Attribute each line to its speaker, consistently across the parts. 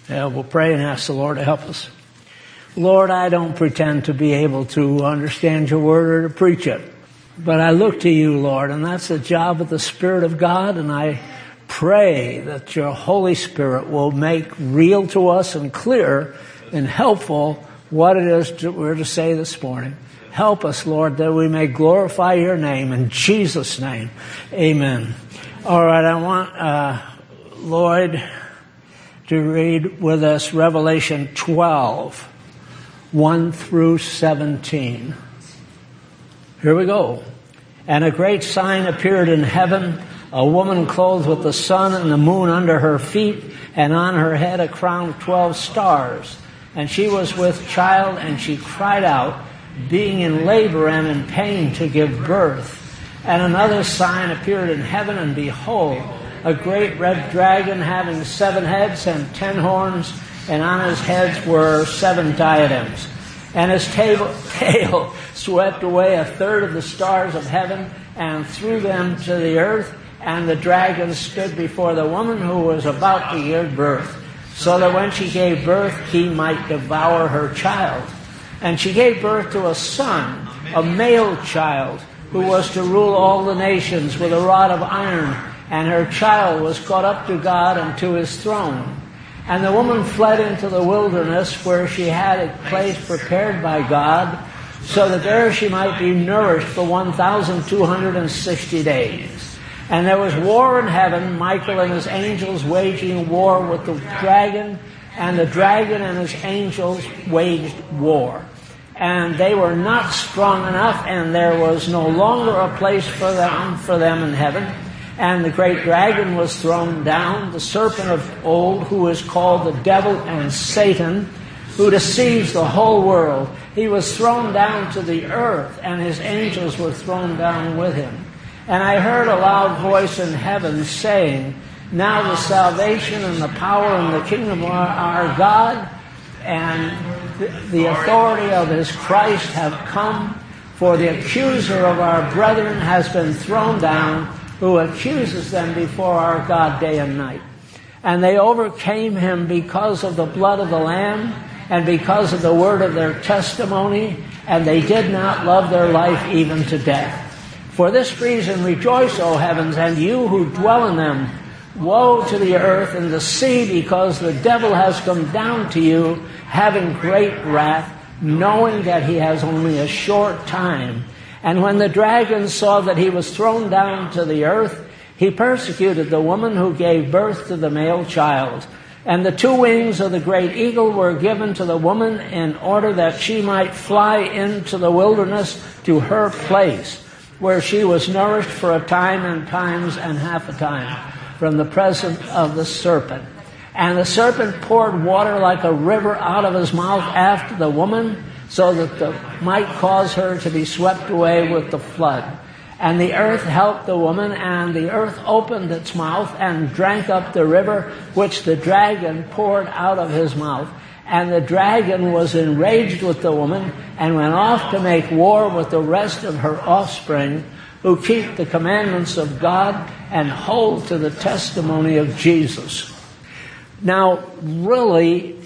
Speaker 1: Yeah, we'll pray and ask the Lord to help us. Lord, I don't pretend to be able to understand your word or to preach it. But I look to you, Lord, and that's the job of the Spirit of God, and I pray that your Holy Spirit will make real to us and clear and helpful what it is that we're to say this morning. Help us, Lord, that we may glorify your name. In Jesus' name, amen. All right, I want Lloyd to read with us Revelation 12, 1 through 17. Here we go. And a great sign appeared in heaven, a woman clothed with the sun and the moon under her feet, and on her head a crown of 12 stars. And she was with child, and she cried out, being in labor and in pain to give birth. And another sign appeared in heaven, and behold, a great red dragon having 7 heads and 10 horns, and on his heads were 7 diadems. And his tail swept away a third of the stars of heaven and threw them to the earth. And the dragon stood before the woman who was about to give birth, so that when she gave birth, he might devour her child. And she gave birth to a son, a male child, who was to rule all the nations with a rod of iron. And her child was caught up to God and to his throne. And the woman fled into the wilderness, where she had a place prepared by God, so that there she might be nourished for 1,260 days. And there was war in heaven, Michael and his angels waging war with the dragon, and the dragon and his angels waged war. And they were not strong enough, and there was no longer a place for them in heaven. And the great dragon was thrown down, the serpent of old, who is called the devil and Satan, who deceives the whole world. He was thrown down to the earth, and his angels were thrown down with him. And I heard a loud voice in heaven saying, now the salvation and the power and the kingdom of our God and the authority of his Christ have come, for the accuser of our brethren has been thrown down, who accuses them before our God day and night. And they overcame him because of the blood of the Lamb and because of the word of their testimony, and they did not love their life even to death. For this reason rejoice, O heavens, and you who dwell in them. Woe to the earth and the sea, because the devil has come down to you, having great wrath, knowing that he has only a short time. And when the dragon saw that he was thrown down to the earth, he persecuted the woman who gave birth to the male child. And the 2 wings of the great eagle were given to the woman in order that she might fly into the wilderness to her place, where she was nourished for a time and times and half a time from the presence of the serpent. And the serpent poured water like a river out of his mouth after the woman, so that might cause her to be swept away with the flood. And the earth helped the woman, and the earth opened its mouth and drank up the river which the dragon poured out of his mouth. And the dragon was enraged with the woman and went off to make war with the rest of her offspring, who keep the commandments of God and hold to the testimony of Jesus. Now, really,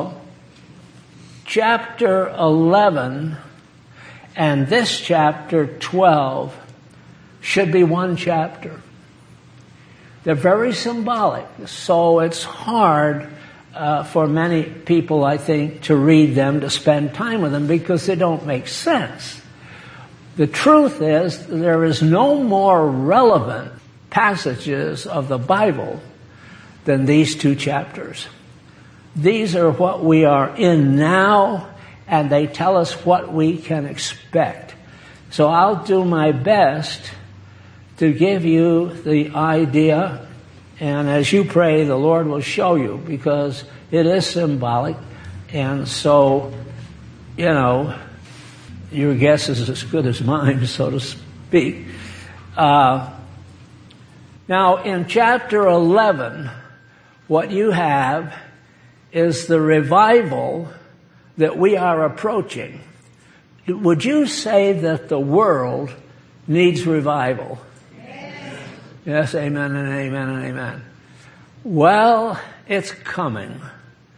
Speaker 1: chapter 11 and this chapter 12 should be one chapter. They're very symbolic, so it's hard for many people, I think, to read them, to spend time with them, because they don't make sense. The truth is, there is no more relevant passages of the Bible than these 2 chapters. These are what we are in now, and they tell us what we can expect. So I'll do my best to give you the idea, and as you pray, the Lord will show you, because it is symbolic, and so, your guess is as good as mine, so to speak. Now, in chapter 11, what you have is the revival that we are approaching. Would you say that the world needs revival? Yes, amen and amen and amen. Well, it's coming.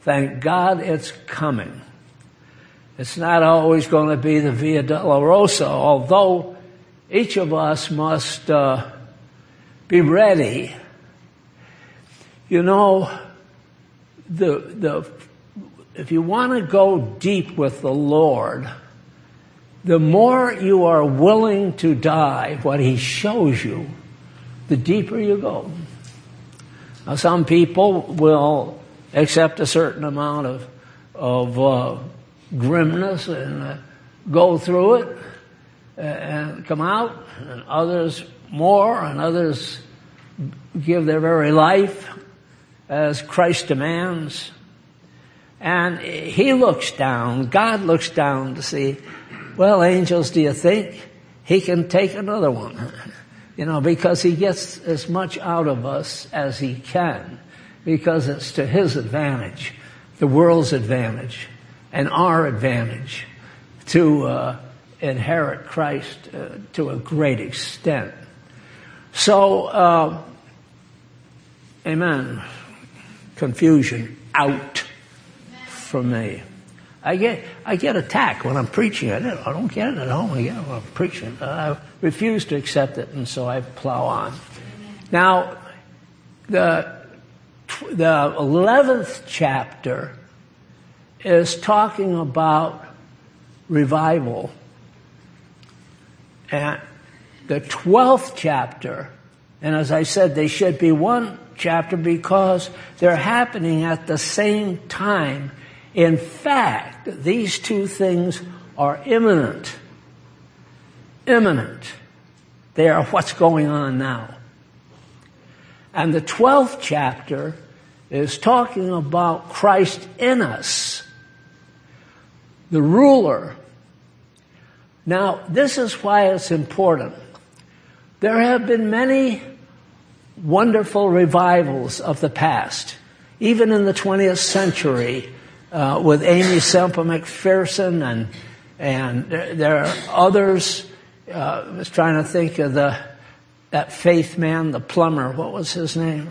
Speaker 1: Thank God it's coming. It's not always going to be the Via Dolorosa, although each of us must be ready. You know, if you want to go deep with the Lord, the more you are willing to die, what He shows you, the deeper you go. Now, some people will accept a certain amount of grimness and go through it and come out, and others more, and others give their very life as Christ demands. And He looks down, God looks down to see, well, angels, do you think He can take another one? You know, because He gets as much out of us as He can, because it's to His advantage, the world's advantage, and our advantage to inherit Christ to a great extent. So, amen. Confusion out from me. I get attacked when I'm preaching. I don't get it at home. I get it when I'm preaching. I refuse to accept it, and so I plow on. Now, the 11th chapter is talking about revival. And the 12th chapter, and as I said, they should be one chapter because they're happening at the same time. In fact, these two things are imminent. Imminent. They are what's going on now. And the 12th chapter is talking about Christ in us, the ruler. Now, this is why it's important. There have been many wonderful revivals of the past, even in the 20th century, with Aimee Semple McPherson, and there are others. I was trying to think of that faith man, the plumber. What was his name?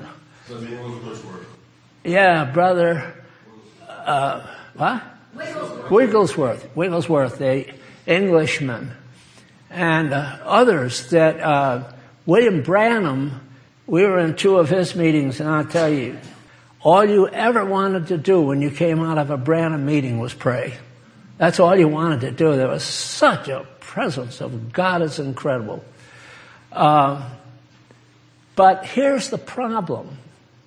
Speaker 1: Yeah, brother. What? Wigglesworth, the Englishman, and others that William Branham. We were in two of his meetings, and I'll tell you, all you ever wanted to do when you came out of a Branham meeting was pray. That's all you wanted to do. There was such a presence of God. It's incredible. But here's the problem.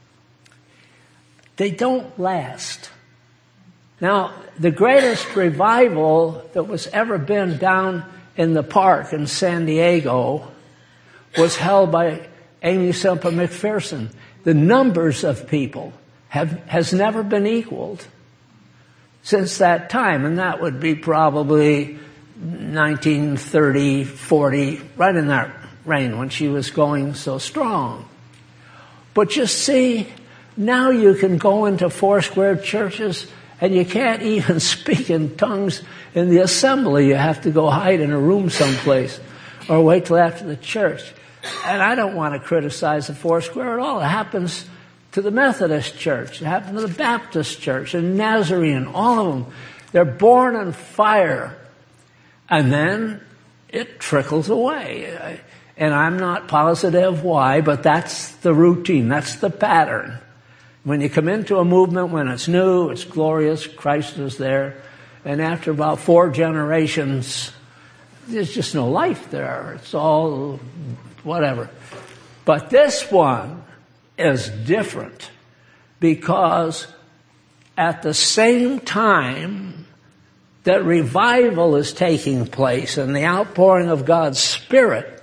Speaker 1: They don't last. Now, the greatest revival that was ever been down in the park in San Diego was held by Aimee Semple McPherson. The numbers of people has never been equaled since that time, and that would be probably 1930, 40, right in that range when she was going so strong. But you see, now you can go into four-square churches and you can't even speak in tongues in the assembly. You have to go hide in a room someplace or wait till after the church. And I don't want to criticize the Foursquare at all. It happens to the Methodist Church. It happened to the Baptist Church and Nazarene, all of them. They're born on fire. And then it trickles away. And I'm not positive why, but that's the routine. That's the pattern. When you come into a movement, when it's new, it's glorious, Christ is there. And after about 4 generations, there's just no life there. It's all whatever. But this one is different because at the same time that revival is taking place and the outpouring of God's Spirit,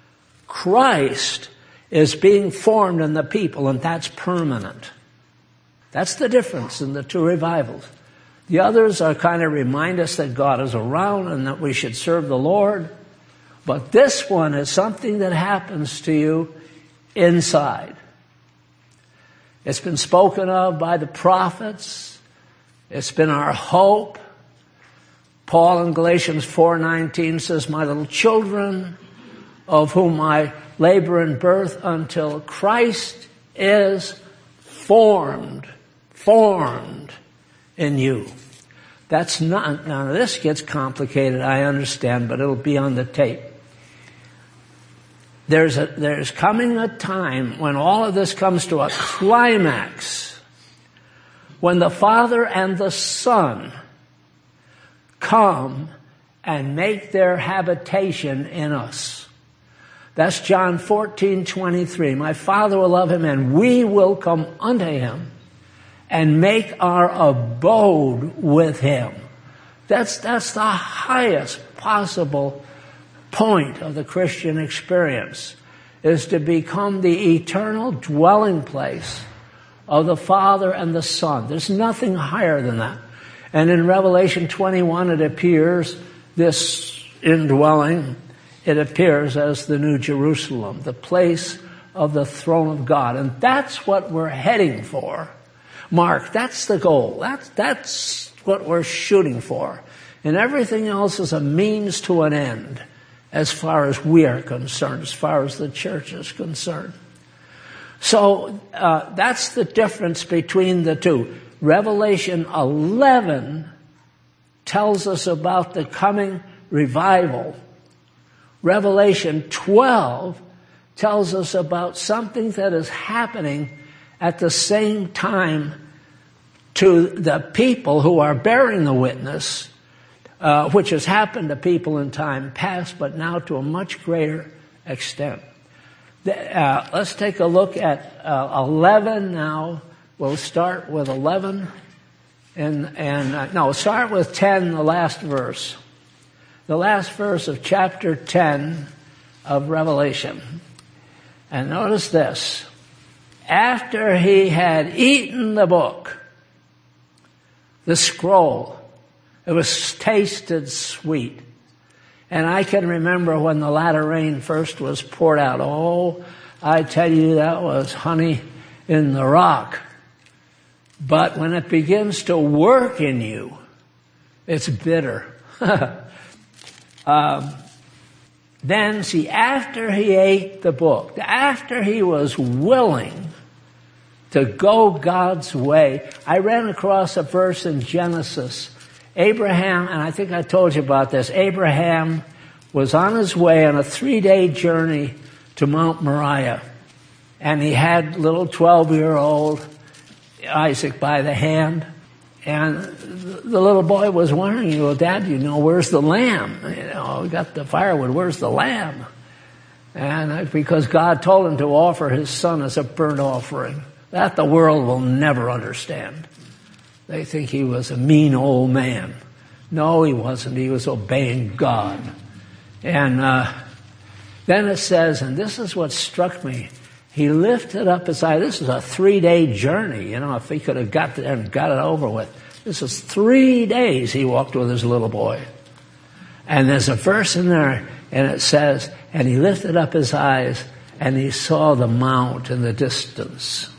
Speaker 1: Christ is being formed in the people, and that's permanent. That's the difference in the two revivals. The others are kind of remind us that God is around and that we should serve the Lord. But this one is something that happens to you inside. It's been spoken of by the prophets. It's been our hope. Paul in Galatians 4:19 says, "My little children, of whom I labor in birth until Christ is formed in you. That's not, now this gets complicated, I understand, but it'll be on the tape. There's coming a time when all of this comes to a climax, when the Father and the Son come and make their habitation in us. That's John 14:23. My Father will love him, and we will come unto him and make our abode with him. That's the highest possible point of the Christian experience, is to become the eternal dwelling place of the Father and the Son. There's nothing higher than that. And in Revelation 21 it appears, this indwelling, it appears as the New Jerusalem, the place of the throne of God. And that's what we're heading for. Mark, that's the goal. That's what we're shooting for. And everything else is a means to an end as far as we are concerned, as far as the church is concerned. So that's the difference between the two. Revelation 11 tells us about the coming revival. Revelation 12 tells us about something that is happening at the same time to the people who are bearing the witness, which has happened to people in time past, but now to a much greater extent. Let's take a look at 11 now. We'll start with 11, start with 10, the last verse. The last verse of chapter 10 of Revelation. And notice this. After he had eaten the book, the scroll, it was tasted sweet. And I can remember when the latter rain first was poured out. Oh, I tell you, that was honey in the rock. But when it begins to work in you, it's bitter. Then, see, after he ate the book, after he was willing to go God's way, I ran across a verse in Genesis. Abraham, and I think I told you about this, Abraham was on his way on a 3-day journey to Mount Moriah. And he had little 12-year-old Isaac by the hand. And the little boy was wondering, well, Dad, where's the lamb? We got the firewood, where's the lamb? And because God told him to offer his son as a burnt offering. That the world will never understand. They think he was a mean old man. No, he wasn't. He was obeying God. And then it says, and this is what struck me, he lifted up his eye. This is a 3-day journey. If he could have got there and got it over with. This is 3 days he walked with his little boy. And there's a verse in there, and it says, and he lifted up his eyes, and he saw the mount in the distance.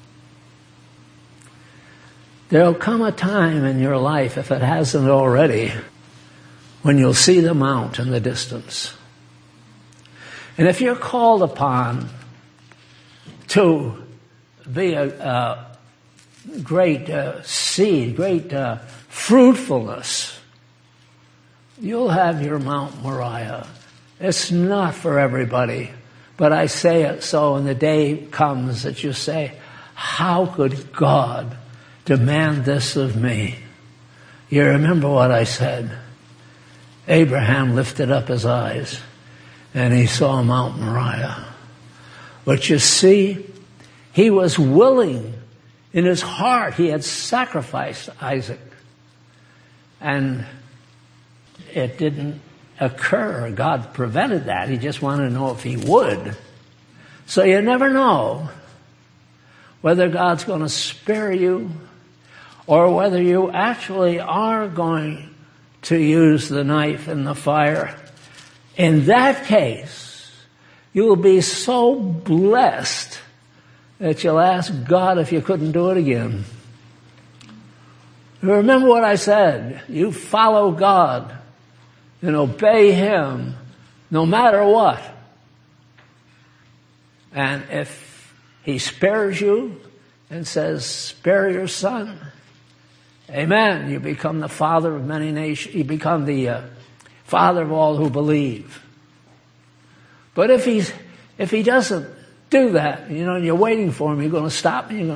Speaker 1: There'll come a time in your life, if it hasn't already, when you'll see the mount in the distance. And if you're called upon to be a great seed, great fruitfulness, you'll have your Mount Moriah. It's not for everybody, but I say it so when the day comes that you say, how could God demand this of me? You remember what I said. Abraham lifted up his eyes and he saw Mount Moriah. But you see, he was willing in his heart. He had sacrificed Isaac. And it didn't occur. God prevented that. He just wanted to know if he would. So you never know whether God's going to spare you or whether you actually are going to use the knife and the fire. In that case, you will be so blessed that you'll ask God if you couldn't do it again. Remember what I said. You follow God and obey Him no matter what. And if He spares you and says, spare your son, Amen. You become the father of many nations. You become the father of all who believe. But if he doesn't do that, and you're waiting for him, you're going to stop me,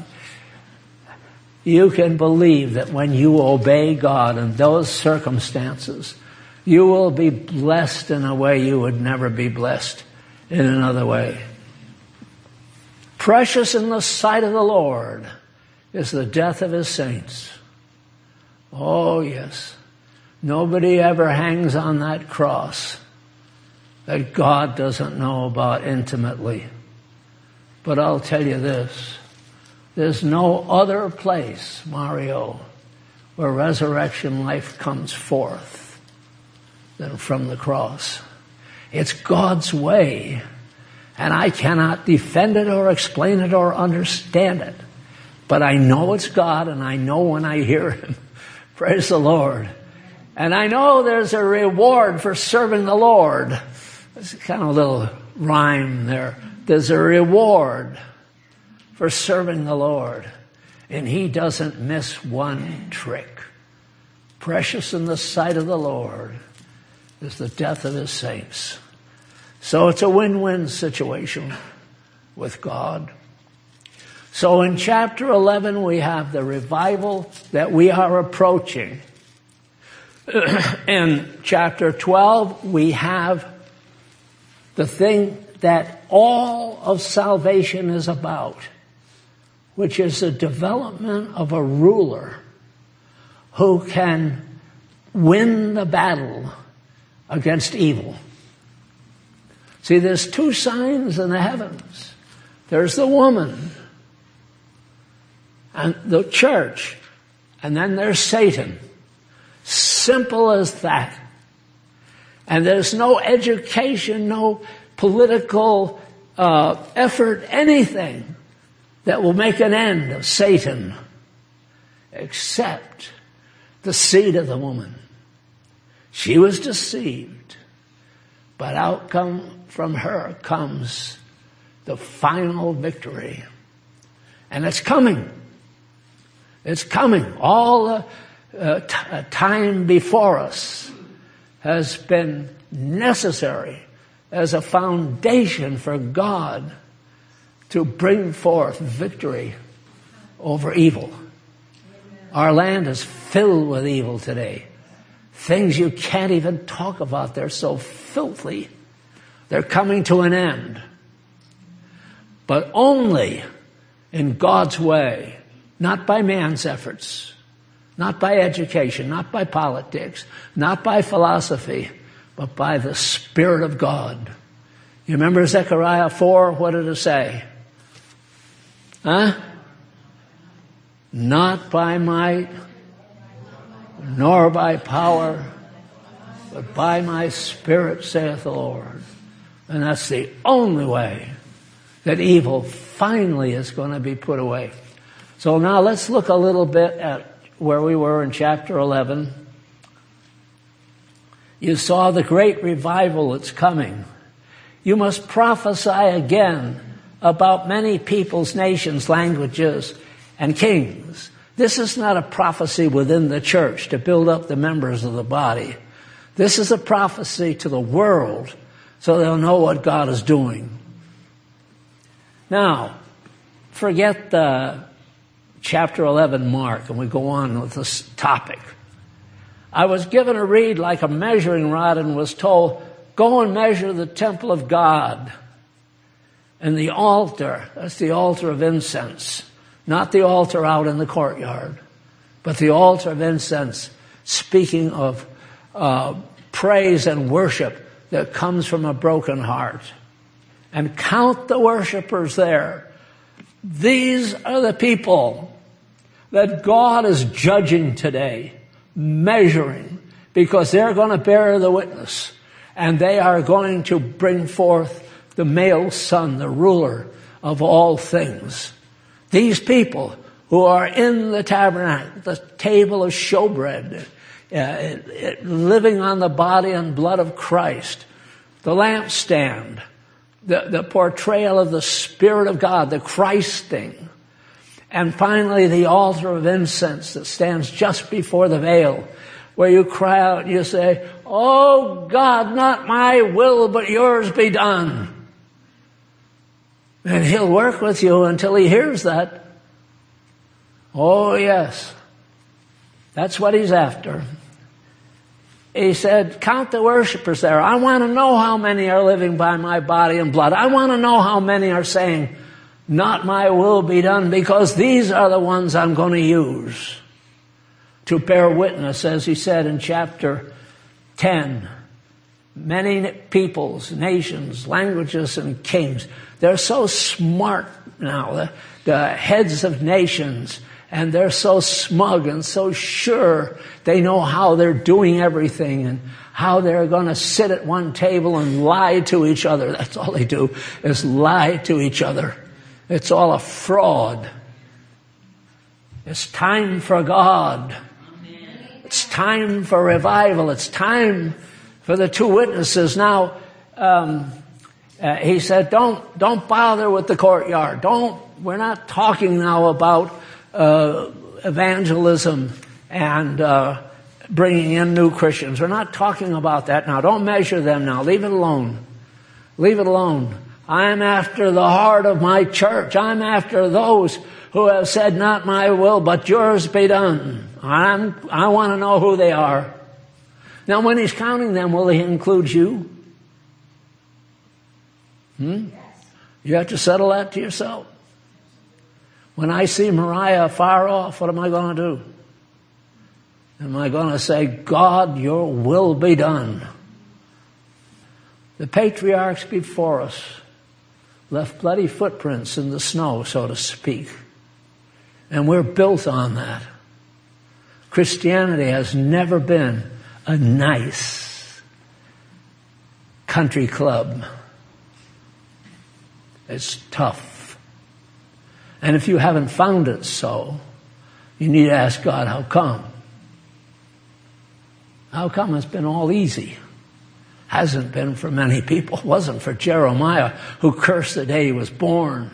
Speaker 1: you can believe that when you obey God in those circumstances, you will be blessed in a way you would never be blessed in another way. Precious in the sight of the Lord is the death of his saints. Oh, yes. Nobody ever hangs on that cross that God doesn't know about intimately. But I'll tell you this. There's no other place, Mario, where resurrection life comes forth than from the cross. It's God's way, and I cannot defend it or explain it or understand it. But I know it's God, and I know when I hear him. Praise the Lord. And I know there's a reward for serving the Lord. There's kind of a little rhyme there. There's a reward for serving the Lord. And he doesn't miss one trick. Precious in the sight of the Lord is the death of his saints. So it's a win-win situation with God. So in chapter 11, we have the revival that we are approaching. In chapter 12, we have the thing that all of salvation is about, which is the development of a ruler who can win the battle against evil. See, there's two signs in the heavens. There's the woman and the church, and then there's Satan. Simple as that. And there's no education, no political effort, anything that will make an end of Satan except the seed of the woman. She was deceived, but out from her comes the final victory. And it's coming. It's coming. All the time before us has been necessary as a foundation for God to bring forth victory over evil. Our land is filled with evil today. Things you can't even talk about. They're so filthy. They're coming to an end. But only in God's way, not by man's efforts, not by education, not by politics, not by philosophy, but by the Spirit of God. You remember Zechariah 4? What did it say? Not by might, nor by power, but by my Spirit, saith the Lord. And that's the only way that evil finally is going to be put away. So now let's look a little bit at where we were in chapter 11. You saw the great revival that's coming. You must prophesy again about many peoples, nations, languages, and kings. This is not a prophecy within the church to build up the members of the body. This is a prophecy to the world so they'll know what God is doing. Now, forget the chapter 11 mark and we go on with this topic. I was given a reed like a measuring rod and was told, go and measure the temple of God and the altar. That's the altar of incense. Not the altar out in the courtyard, but the altar of incense, speaking of praise and worship that comes from a broken heart. And count the worshipers there. These are the people that God is judging today, measuring, because they're going to bear the witness. And they are going to bring forth the male son, the ruler of all things. These people who are in the tabernacle, the table of showbread, living on the body and blood of Christ, the lampstand, the portrayal of the Spirit of God, the Christ thing, And finally, the altar of incense that stands just before the veil, where you cry out and you say, "Oh God, not my will, but yours be done." And he'll work with you until he hears that. Oh yes. That's what he's after. He said, count the worshipers there. I want to know how many are living by my body and blood. I want to know how many are saying, "Not my will be done," because these are the ones I'm going to use to bear witness, as he said in chapter 10. Many peoples, nations, languages, and kings. They're so smart now, the heads of nations, and they're so smug and so sure they know how they're doing everything and how they're going to sit at one table and lie to each other. That's all they do, is lie to each other. It's all a fraud. It's time for God. It's time for revival. It's time for the two witnesses. Now, he said, don't bother with the courtyard. We're not talking now about evangelism and bringing in new Christians. We're not talking about that now. Don't measure them now. Leave it alone. Leave it alone. I'm after the heart of my church. I'm after those who have said, "Not my will, but yours be done." I want to know who they are. Now, when he's counting them, will he include you? You have to settle that to yourself. When I see Mariah far off, what am I going to do? Am I going to say, "God, your will be done"? The patriarchs before us left bloody footprints in the snow, so to speak. And we're built on that. Christianity has never been a nice country club. It's tough. And if you haven't found it so, you need to ask God, how come? How come it's been all easy? Hasn't been for many people. It wasn't for Jeremiah, who cursed the day he was born.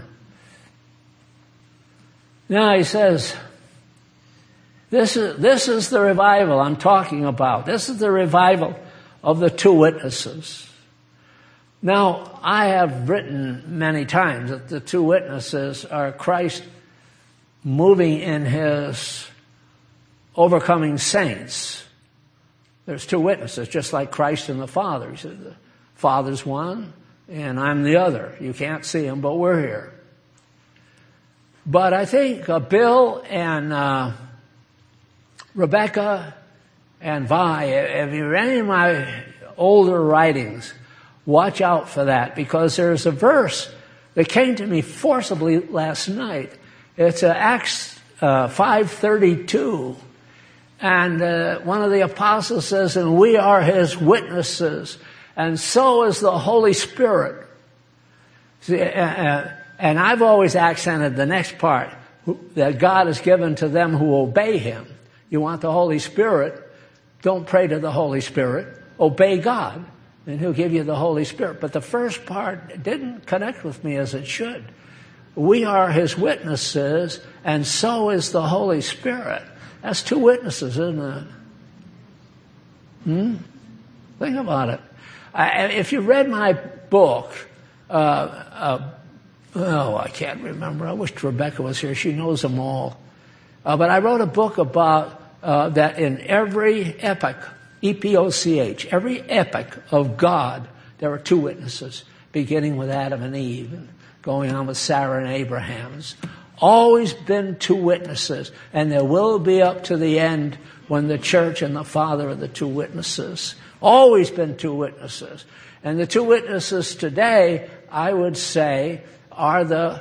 Speaker 1: Now he says, this is the revival I'm talking about. This is the revival of the two witnesses. Now, I have written many times that the two witnesses are Christ moving in his overcoming saints. There's two witnesses, just like Christ and the Father. He said, the Father's one, and I'm the other. You can't see him, but we're here. But I think Bill and Rebecca and Vi, if you read any of my older writings, watch out for that, because there's a verse that came to me forcibly last night. It's Acts 5:32. And one of the apostles says, "And we are his witnesses, and so is the Holy Spirit." See, and I've always accented the next part, that God is given to them who obey him. You want the Holy Spirit, don't pray to the Holy Spirit, obey God, and he'll give you the Holy Spirit. But the first part didn't connect with me as it should. We are his witnesses, and so is the Holy Spirit. That's two witnesses, isn't it? Think about it. If you read my book, I can't remember. I wish Rebecca was here. She knows them all. But I wrote a book about that in every epoch, E-P-O-C-H, every epoch of God, there are two witnesses, beginning with Adam and Eve, and going on with Sarah and Abraham's. Always been two witnesses, and there will be up to the end when the church and the Father are the two witnesses. Always been two witnesses. And the two witnesses today, I would say, are the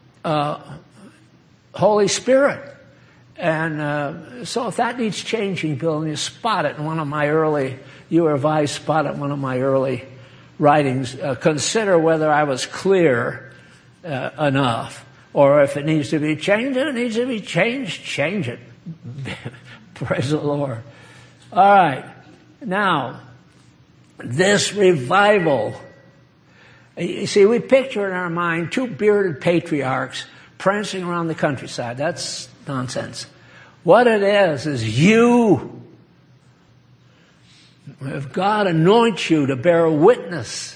Speaker 1: Holy Spirit. And so if that needs changing, Bill, and you spot it in one of my early, you or Vi spot it in one of my early writings, consider whether I was clear enough. Or if it needs to be changed, and it needs to be changed, change it. Praise the Lord. All right. Now, this revival. You see, we picture in our mind two bearded patriarchs prancing around the countryside. That's nonsense. What it is you. If God anoints you to bear witness,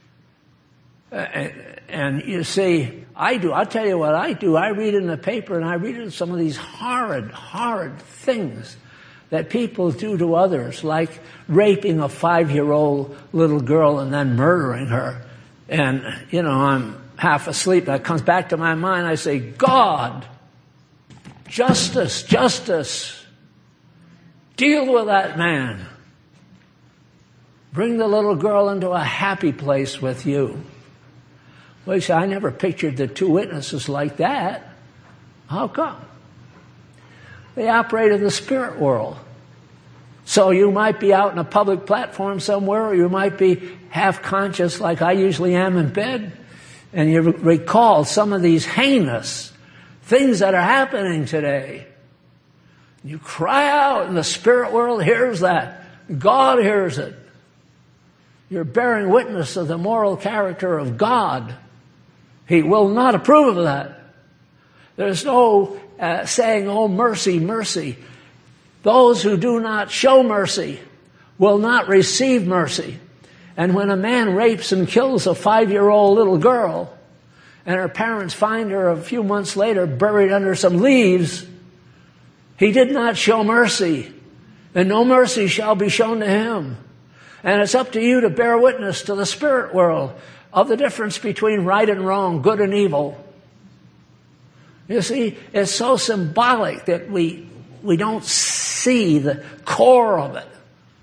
Speaker 1: and you see, I do. I'll tell you what I do. I read in the paper and I read in some of these horrid things that people do to others, like raping a 5-year-old little girl and then murdering her. And, I'm half asleep. That comes back to my mind. I say, God, justice. Deal with that man. Bring the little girl into a happy place with you. Well, you say, I never pictured the two witnesses like that. How come? They operate in the spirit world. So you might be out in a public platform somewhere, or you might be half conscious like I usually am in bed, and you recall some of these heinous things that are happening today. You cry out, and the spirit world hears that. God hears it. You're bearing witness of the moral character of God. He will not approve of that. There's no saying, oh, mercy, mercy. Those who do not show mercy will not receive mercy. And when a man rapes and kills a 5-year-old little girl, and her parents find her a few months later buried under some leaves, he did not show mercy, and no mercy shall be shown to him. And it's up to you to bear witness to the spirit world of the difference between right and wrong, good and evil. You see, it's so symbolic that we don't see the core of it.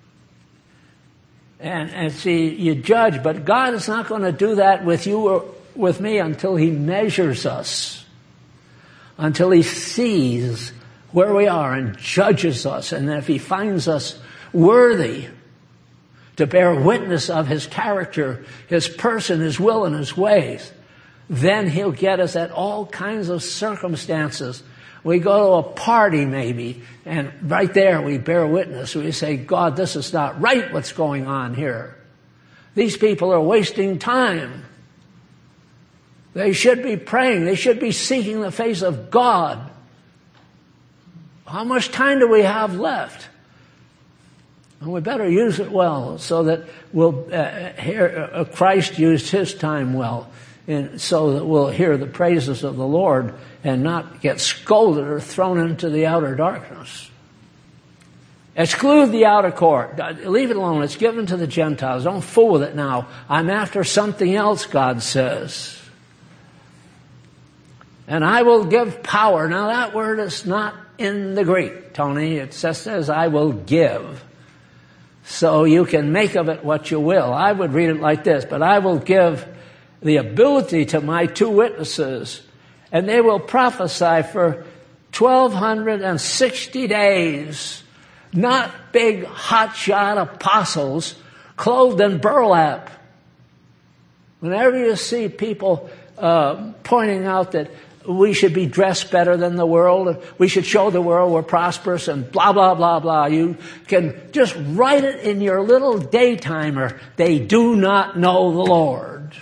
Speaker 1: And see, you judge, but God is not going to do that with you or with me until He measures us, until He sees where we are and judges us. And if He finds us worthy to bear witness of His character, His person, His will, and His ways, then He'll get us at all kinds of circumstances. We go to a party maybe, and right there we bear witness. We say, God, this is not right what's going on here. These people are wasting time. They should be praying. They should be seeking the face of God. How much time do we have left? And we better use it well so that we'll hear Christ used His time well, and so that we'll hear the praises of the Lord and not get scolded or thrown into the outer darkness. Exclude the outer court. Leave it alone. It's given to the Gentiles. Don't fool with it now. I'm after something else, God says. And I will give power. Now that word is not in the Greek, Tony. It just says, I will give. So you can make of it what you will. I would read it like this, but I will give the ability to my two witnesses, and they will prophesy for 1,260 days. Not big hotshot apostles clothed in burlap. Whenever you see people pointing out that we should be dressed better than the world, we should show the world we're prosperous and blah, blah, blah, blah, you can just write it in your little daytimer. They do not know the Lord.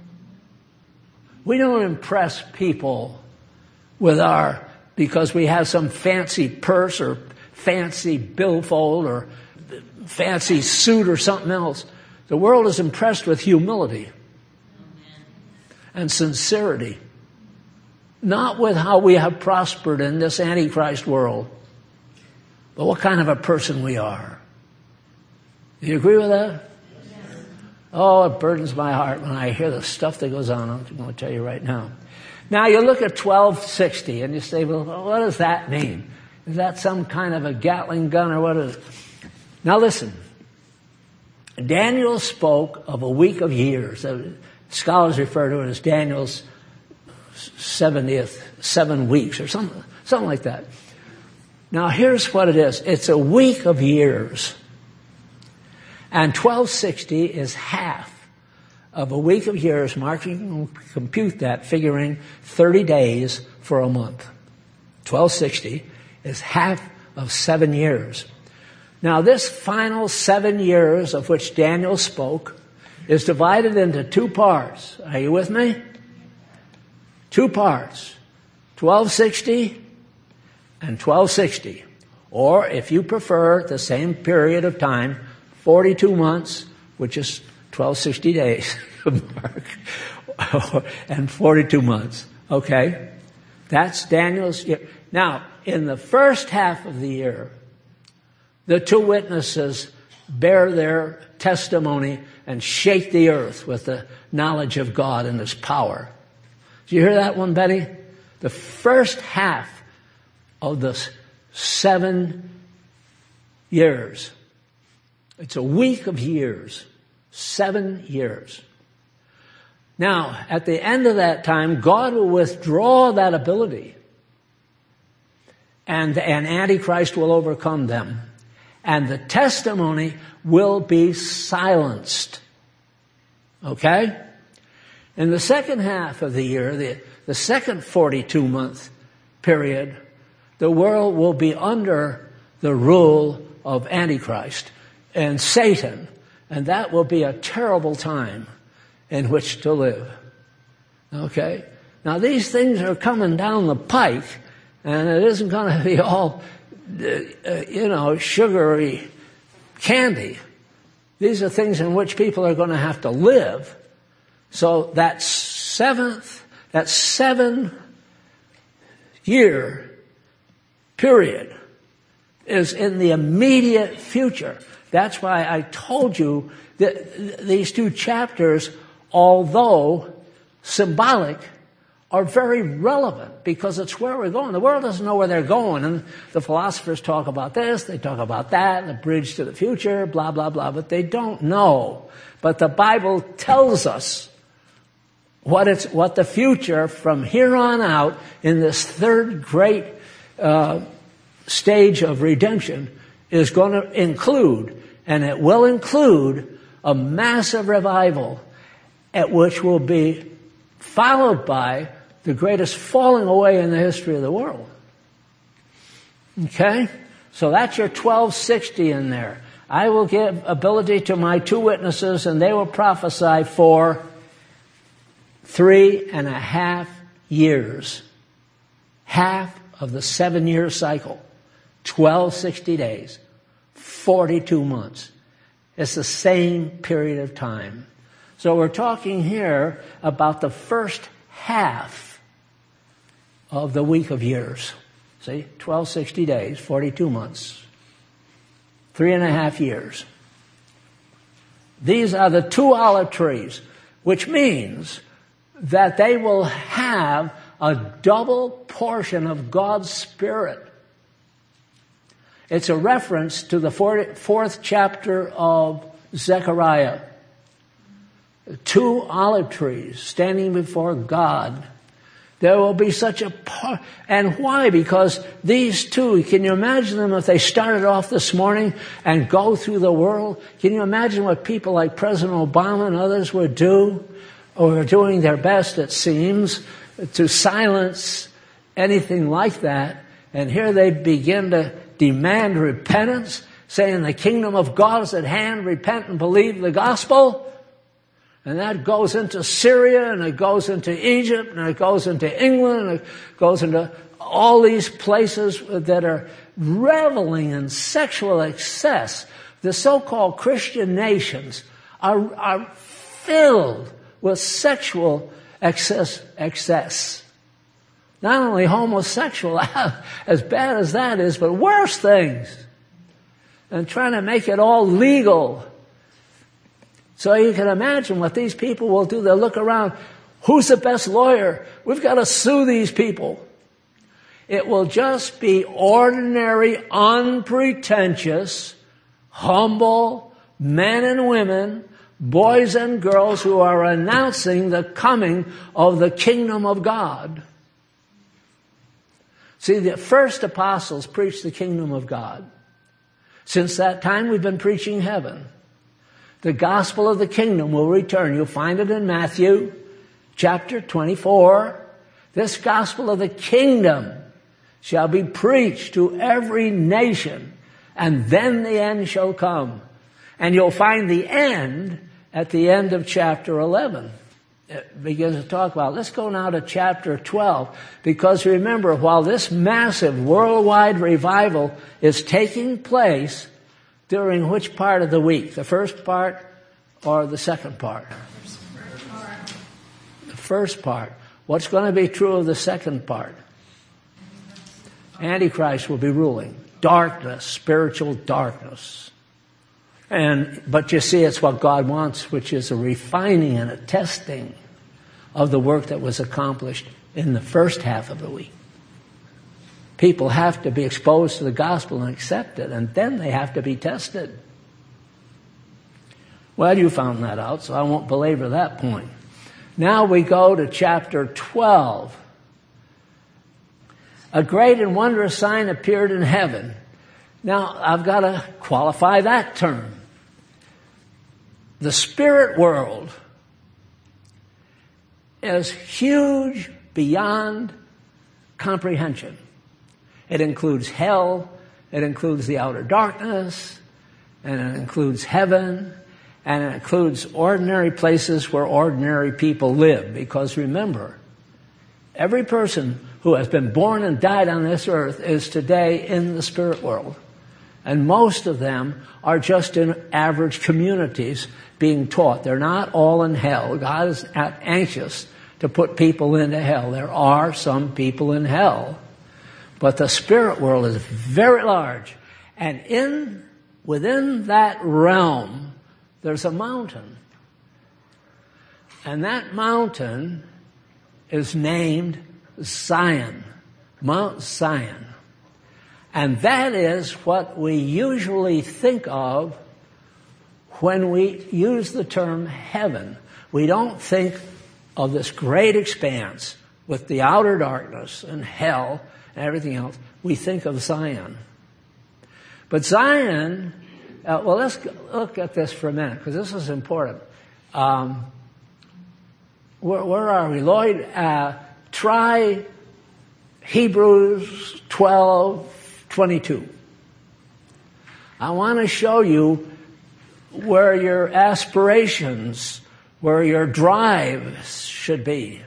Speaker 1: We don't impress people because we have some fancy purse or fancy billfold or fancy suit or something else. The world is impressed with humility and sincerity, not with how we have prospered in this Antichrist world, but what kind of a person we are. Do you agree with that? Oh, it burdens my heart when I hear the stuff that goes on. I'm going to tell you right now. Now, you look at 1260 and you say, well, what does that mean? Is that some kind of a Gatling gun or what is it? Now, listen. Daniel spoke of a week of years. Scholars refer to it as Daniel's 70th 7 weeks or something like that. Now, here's what it is. It's a week of years. And 1260 is half of a week of years. Mark, you can compute that, figuring 30 days for a month. 1260 is half of 7 years. Now, this final 7 years of which Daniel spoke is divided into two parts. Are you with me? Two parts. 1260 and 1260. Or, if you prefer the same period of time, 42 months, which is 1260 days, Mark, and 42 months. Okay? That's Daniel's year. Now, in the first half of the year, the two witnesses bear their testimony and shake the earth with the knowledge of God and His power. Did you hear that one, Betty? The first half of the 7 years. It's a week of years. 7 years. Now, at the end of that time, God will withdraw that ability. And Antichrist will overcome them. And the testimony will be silenced. Okay? In the second half of the year, the second 42-month period, the world will be under the rule of Antichrist and Satan. And that will be a terrible time in which to live. Okay? Now, these things are coming down the pike, and it isn't going to be all, sugary candy. These are things in which people are going to have to live. So that 7-year period is in the immediate future. That's why I told you that these two chapters, although symbolic, are very relevant because it's where we're going. The world doesn't know where they're going, and the philosophers talk about this, they talk about that, the bridge to the future, blah, blah, blah, but they don't know. But the Bible tells us what the future from here on out in this third great stage of redemption is going to include, and it will include a massive revival at which will be followed by the greatest falling away in the history of the world. Okay? So that's your 1260 in there. I will give ability to my two witnesses, and they will prophesy for 3.5 years. Half of the 7-year cycle. 1260 days. 42 months. It's the same period of time. So we're talking here about the first half of the week of years. See? 1260 days, 42 months. 3.5 years. These are the two olive trees, which means that they will have a double portion of God's Spirit. It's a reference to the fourth chapter of Zechariah. 2 olive trees standing before God. There will be such a and why? Because these two, can you imagine them if they started off this morning and go through the world? Can you imagine what people like President Obama and others would do? Or are doing their best, it seems, to silence anything like that. And here they begin to demand repentance, saying the kingdom of God is at hand, repent and believe the gospel. And that goes into Syria, and it goes into Egypt, and it goes into England, and it goes into all these places that are reveling in sexual excess. The so-called Christian nations are filled with sexual excess. Not only homosexual, as bad as that is, but worse things. And trying to make it all legal. So you can imagine what these people will do. They'll look around. Who's the best lawyer? We've got to sue these people. It will just be ordinary, unpretentious, humble men and women, boys and girls who are announcing the coming of the kingdom of God. See, the first apostles preached the kingdom of God. Since that time, we've been preaching heaven. The gospel of the kingdom will return. You'll find it in Matthew chapter 24. This gospel of the kingdom shall be preached to every nation, and then the end shall come. And you'll find the end at the end of chapter 11 it begins to talk about. Let's go now to chapter 12, because remember, while this massive worldwide revival is taking place, during which part of the week? The first part or the second part? The first part. What's going to be true of the second part? Antichrist will be ruling. Darkness, spiritual darkness. But you see, it's what God wants, which is a refining and a testing of the work that was accomplished in the first half of the week. People have to be exposed to the gospel and accept it, and then they have to be tested. Well, you found that out, so I won't belabor that point. Now we go to chapter 12. A great and wondrous sign appeared in heaven. Now, I've got to qualify that term. The spirit world is huge beyond comprehension. It includes hell, it includes the outer darkness, and it includes heaven, and it includes ordinary places where ordinary people live. Because remember, every person who has been born and died on this earth is today in the spirit world. And most of them are just in average communities being taught. They're not all in hell. God is anxious to put people into hell. There are some people in hell. But the spirit world is very large. And within that realm, there's a mountain. And that mountain is named Zion, Mount Zion. And that is what we usually think of when we use the term heaven. We don't think of this great expanse with the outer darkness and hell and everything else. We think of Zion. But Zion, well, let's look at this for a minute, because this is important. Where are we? Lloyd, try Hebrews 12:22. I want to show you where your aspirations, where your drives should be.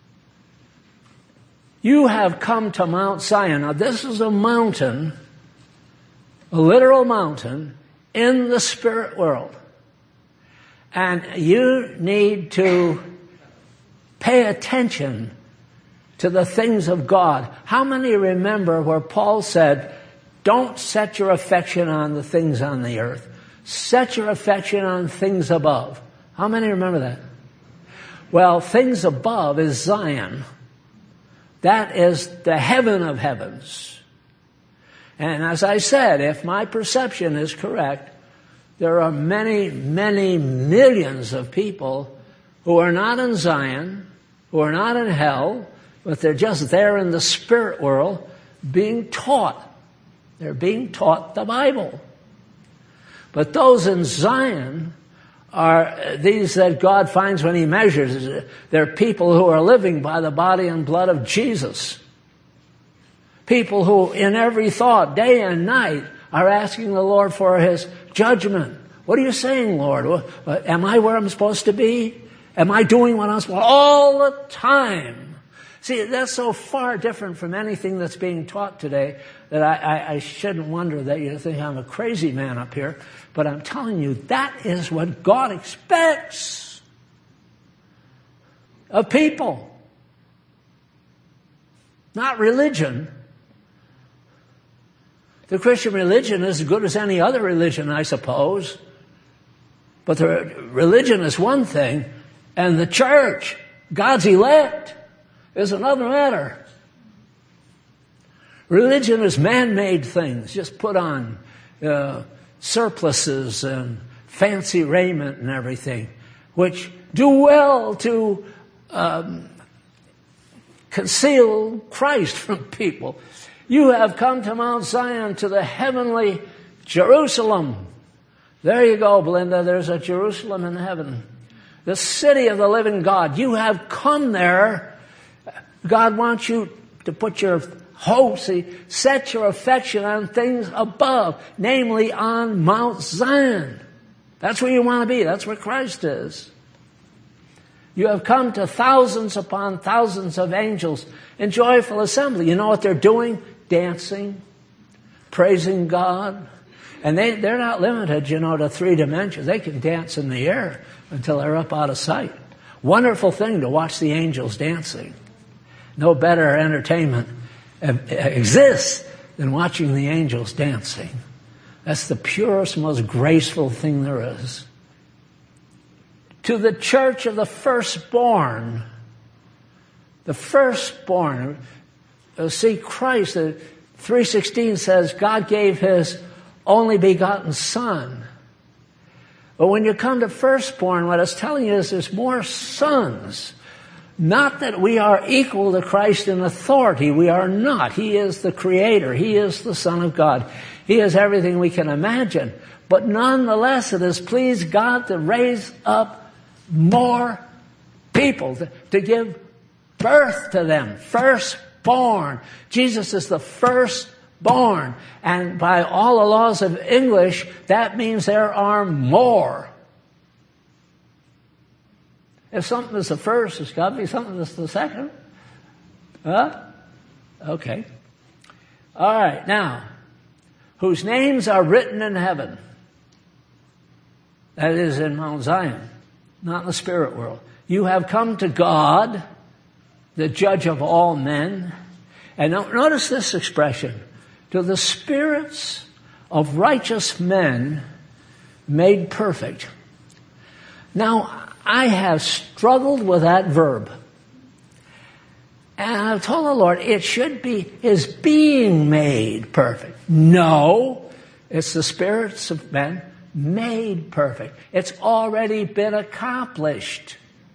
Speaker 1: You have come to Mount Zion. Now, this is a mountain, a literal mountain in the spirit world. And you need to pay attention to the things of God. How many remember where Paul said, don't set your affection on the things on the earth. Set your affection on things above. How many remember that? Well, things above is Zion. That is the heaven of heavens. And as I said, if my perception is correct, there are many, many millions of people who are not in Zion, who are not in hell, but they're just there in the spirit world being taught. They're being taught the Bible. But those in Zion are these that God finds when He measures. They're people who are living by the body and blood of Jesus. People who in every thought, day and night, are asking the Lord for His judgment. What are you saying, Lord? Am I where I'm supposed to be? Am I doing what I'm supposed to? All the time. See, that's so far different from anything that's being taught today that I shouldn't wonder that you think I'm a crazy man up here. But I'm telling you, that is what God expects of people. Not religion. The Christian religion is as good as any other religion, I suppose. But the religion is one thing, and the church, God's elect, is another matter. Religion is man-made things, just put on surplices and fancy raiment and everything, which do well to conceal Christ from people. You have come to Mount Zion, to the heavenly Jerusalem. There you go, Belinda. There's a Jerusalem in heaven. The city of the living God. You have come there. God wants you to put your hopes, set your affection on things above, namely on Mount Zion. That's where you want to be. That's where Christ is. You have come to thousands upon thousands of angels in joyful assembly. You know what they're doing? Dancing, praising God. And they're not limited, to 3 dimensions. They can dance in the air until they're up out of sight. Wonderful thing to watch the angels dancing. No better entertainment exists than watching the angels dancing. That's the purest, most graceful thing there is. To the church of the firstborn. The firstborn. See, Christ, 3:16 says, God gave His only begotten Son. But when you come to firstborn, what it's telling you is there's more sons. Not that we are equal to Christ in authority. We are not. He is the Creator. He is the Son of God. He is everything we can imagine. But nonetheless, it has pleased God to raise up more people, to give birth to them. Firstborn. Jesus is the firstborn. And by all the laws of English, that means there are more. If something is the first, it's got to be something that's the second. Huh? Okay. All right. Now, whose names are written in heaven. That is in Mount Zion, not in the spirit world. You have come to God, the judge of all men. And notice this expression. To the spirits of righteous men made perfect. Now, I have struggled with that verb. And I've told the Lord, it should be is being made perfect. No, it's the spirits of men made perfect. It's already been accomplished.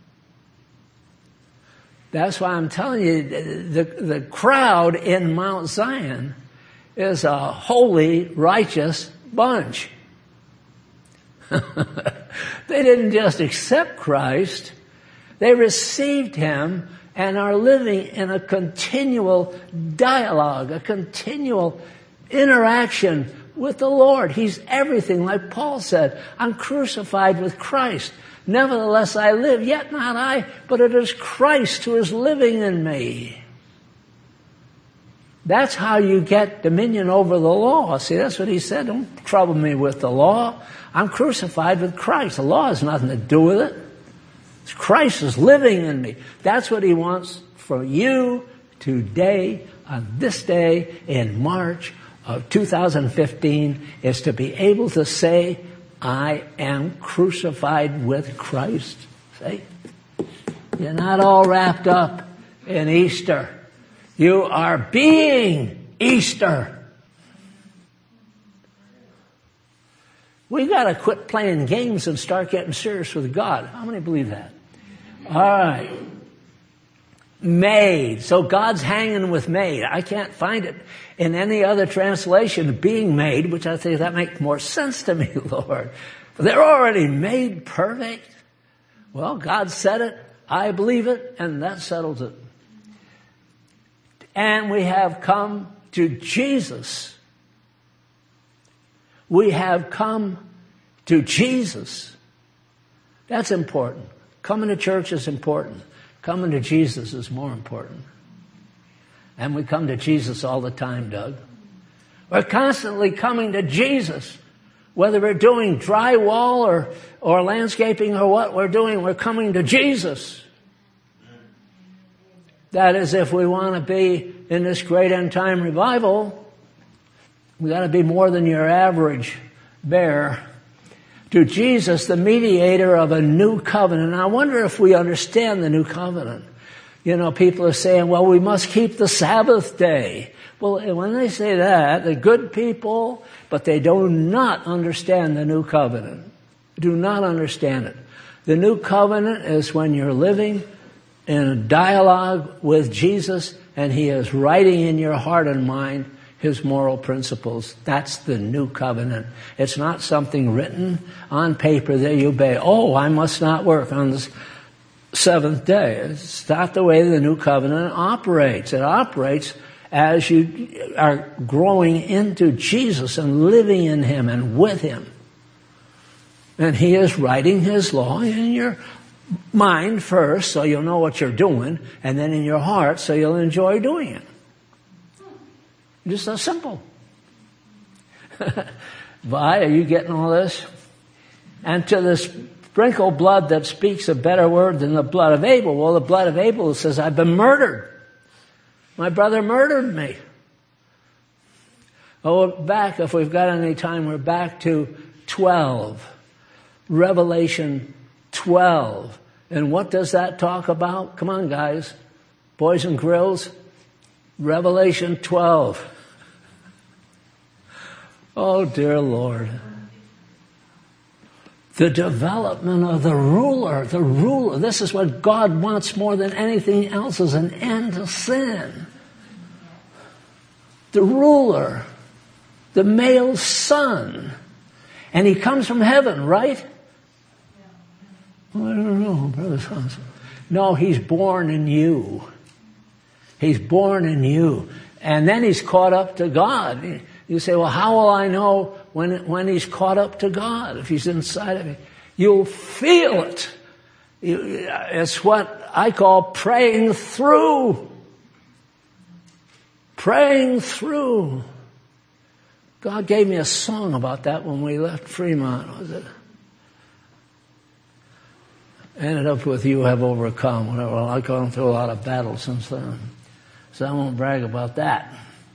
Speaker 1: That's why I'm telling you, the crowd in Mount Zion is a holy, righteous bunch. They didn't just accept Christ. They received Him and are living in a continual dialogue, a continual interaction with the Lord. He's everything, like Paul said. I'm crucified with Christ. Nevertheless I live, yet not I, but it is Christ who is living in me. That's how you get dominion over the law. See, that's what he said. Don't trouble me with the law. I'm crucified with Christ. The law has nothing to do with it. Christ is living in me. That's what he wants for you today, on this day in March of 2015, is to be able to say, I am crucified with Christ. See? You're not all wrapped up in Easter. You are being Easter. We got to quit playing games and start getting serious with God. How many believe that? All right. Made. So God's hanging with made. I can't find it in any other translation, being made, which I think that makes more sense to me, Lord. They're already made perfect. Well, God said it. I believe it. And that settles it. And we have come to Jesus. We have come to Jesus. That's important. Coming to church is important. Coming to Jesus is more important. And we come to Jesus all the time, Doug. We're constantly coming to Jesus. Whether we're doing drywall or landscaping or what we're doing, we're coming to Jesus. That is, if we want to be in this great end time revival, we got to be more than your average bear. To Jesus, the mediator of a new covenant. And I wonder if we understand the new covenant. You know, people are saying, well, we must keep the Sabbath day. Well, when they say that, they're good people, but they do not understand the new covenant. Do not understand it. The new covenant is when you're living in a dialogue with Jesus, and He is writing in your heart and mind His moral principles. That's the new covenant. It's not something written on paper that you obey. Oh, I must not work on the seventh day. It's not the way the new covenant operates. It operates as you are growing into Jesus and living in Him and with Him. And He is writing His law in your mind first, so you'll know what you're doing, and then in your heart, so you'll enjoy doing it. Just so simple. Vi, are you getting all this? And to the sprinkled blood that speaks a better word than the blood of Abel. Well, the blood of Abel says, I've been murdered. My brother murdered me. Oh, back, if we've got any time, we're back to 12. Revelation 12. And what does that talk about? Come on, guys. Boys and girls. Revelation 12. Oh, dear Lord. The development of the ruler. The ruler. This is what God wants more than anything else, is an end to sin. The ruler. The male son. And he comes from heaven, right? Well, I don't know, Brother Swanson. No, he's born in you. He's born in you. And then he's caught up to God. You say, well, how will I know when he's caught up to God, if he's inside of me? You'll feel it. It's what I call praying through. Praying through. God gave me a song about that when we left Fremont, was it? Ended up with You Have Overcome, whatever. Well, I've gone through a lot of battles since then, so I won't brag about that.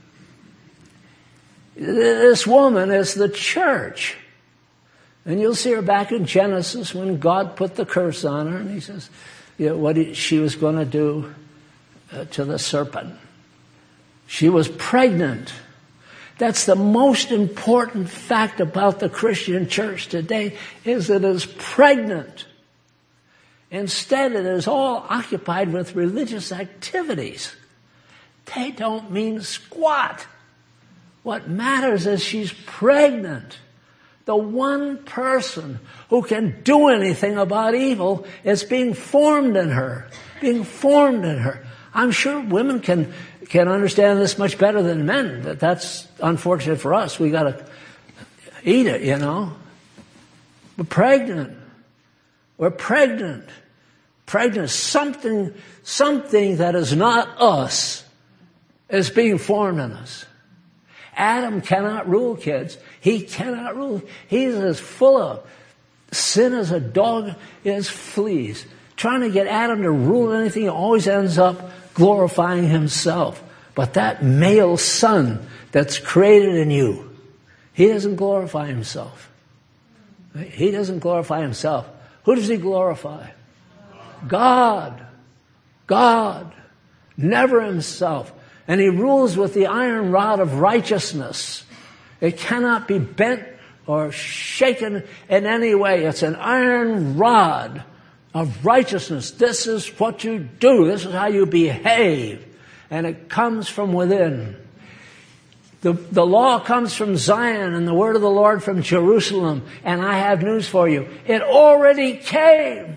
Speaker 1: This woman is the church. And you'll see her back in Genesis when God put the curse on her, and he says, what she was going to do to the serpent. She was pregnant. That's the most important fact about the Christian church today, is it is pregnant. Instead, it is all occupied with religious activities. They don't mean squat. What matters is she's pregnant. The one person who can do anything about evil is being formed in her. Being formed in her. I'm sure women can understand this much better than men. That's unfortunate for us. We got to eat it, We're pregnant. We're pregnant. Pregnant. Something that is not us is being formed in us. Adam cannot rule, kids. He cannot rule. He's as full of sin as a dog is fleas. Trying to get Adam to rule anything always ends up glorifying himself. But that male son that's created in you, he doesn't glorify himself. He doesn't glorify himself. Who does he glorify? God. God. Never himself. And he rules with the iron rod of righteousness. It cannot be bent or shaken in any way. It's an iron rod of righteousness. This is what you do. This is how you behave. And it comes from within. The law comes from Zion and the word of the Lord from Jerusalem. And I have news for you. It already came.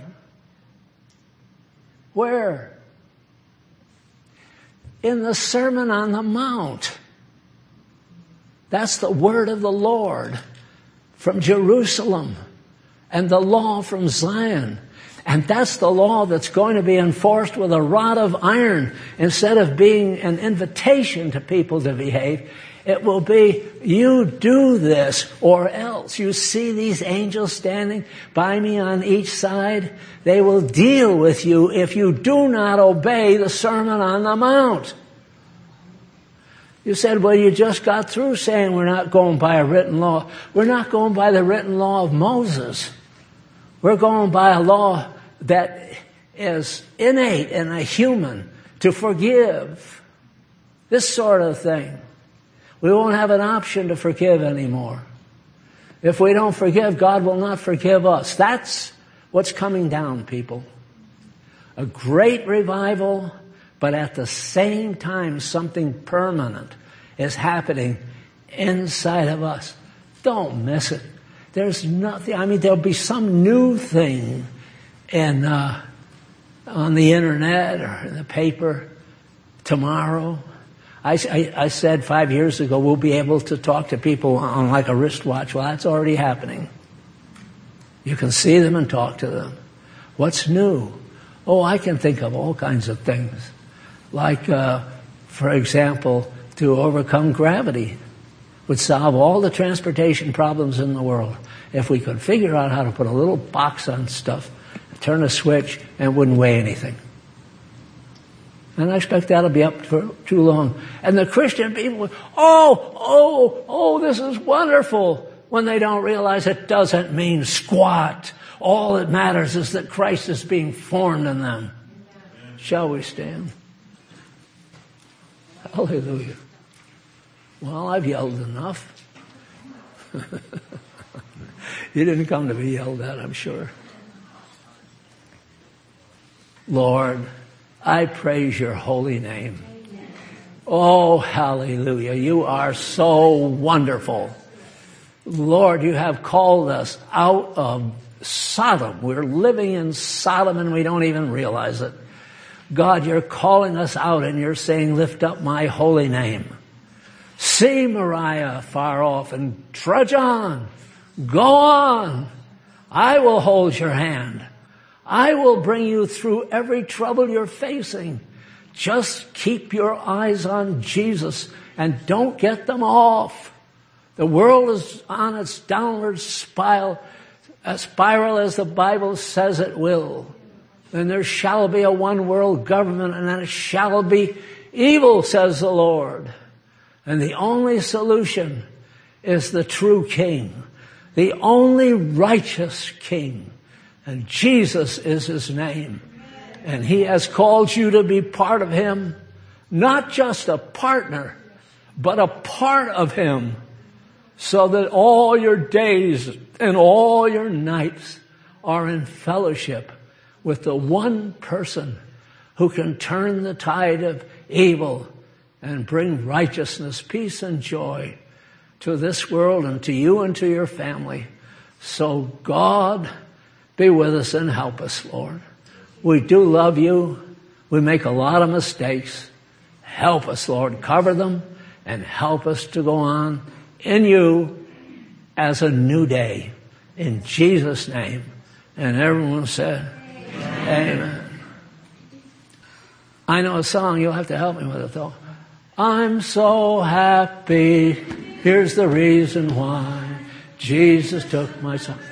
Speaker 1: Where? In the Sermon on the Mount. That's the word of the Lord from Jerusalem. And the law from Zion. And that's the law that's going to be enforced with a rod of iron. Instead of being an invitation to people to behave, it will be, you do this or else. You see these angels standing by me on each side? They will deal with you if you do not obey the Sermon on the Mount. You said, well, you just got through saying we're not going by a written law. We're not going by the written law of Moses. We're going by a law that is innate in a human to forgive. This sort of thing. We won't have an option to forgive anymore. If we don't forgive, God will not forgive us. That's what's coming down, people. A great revival, but at the same time, something permanent is happening inside of us. Don't miss it. There's nothing, there'll be some new thing on the internet or in the paper tomorrow. I said 5 years ago we'll be able to talk to people on like a wristwatch. Well, that's already happening. You can see them and talk to them. What's new? Oh, I can think of all kinds of things. Like, for example, to overcome gravity would solve all the transportation problems in the world. If we could figure out how to put a little box on stuff, turn a switch, and it wouldn't weigh anything. And I expect that'll be up for too long. And the Christian people, this is wonderful, when they don't realize it doesn't mean squat. All that matters is that Christ is being formed in them. Shall we stand? Hallelujah. Well, I've yelled enough. You didn't come to be yelled at, I'm sure. Lord, I praise your holy name. Oh, hallelujah. You are so wonderful. Lord, you have called us out of Sodom. We're living in Sodom and we don't even realize it. God, you're calling us out and you're saying, lift up my holy name. See Moriah far off and trudge on. Go on. I will hold your hand. I will bring you through every trouble you're facing. Just keep your eyes on Jesus and don't get them off. The world is on its downward spiral as the Bible says it will. Then there shall be a one world government and then it shall be evil, says the Lord. And the only solution is the true King, the only righteous King. And Jesus is his name. And he has called you to be part of him, not just a partner, but a part of him, so that all your days and all your nights are in fellowship with the one person who can turn the tide of evil and bring righteousness, peace, and joy to this world and to you and to your family. So God, be with us and help us, Lord. We do love you. We make a lot of mistakes. Help us, Lord. Cover them and help us to go on in you as a new day. In Jesus' name. And everyone said, Amen. I know a song. You'll have to help me with it, though. I'm so happy. Here's the reason why. Jesus took my sins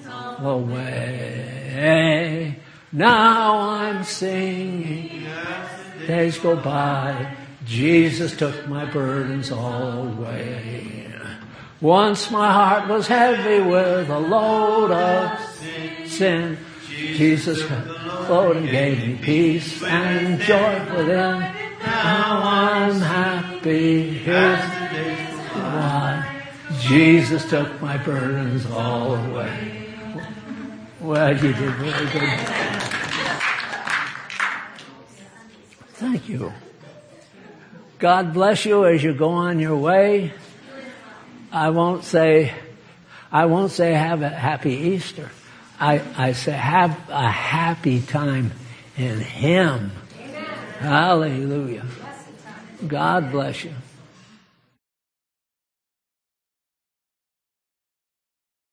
Speaker 1: away. Now I'm singing. Days go by. Jesus took my burdens all away. Once my heart was heavy with a load of sin. Jesus took the load and gave me peace and joy within. Now I'm happy. Here's why. Jesus took my burdens all away. Well, you did very good. Thank you. God bless you as you go on your way. I won't say have a happy Easter. I say have a happy time in Him. Amen. Hallelujah. God bless you.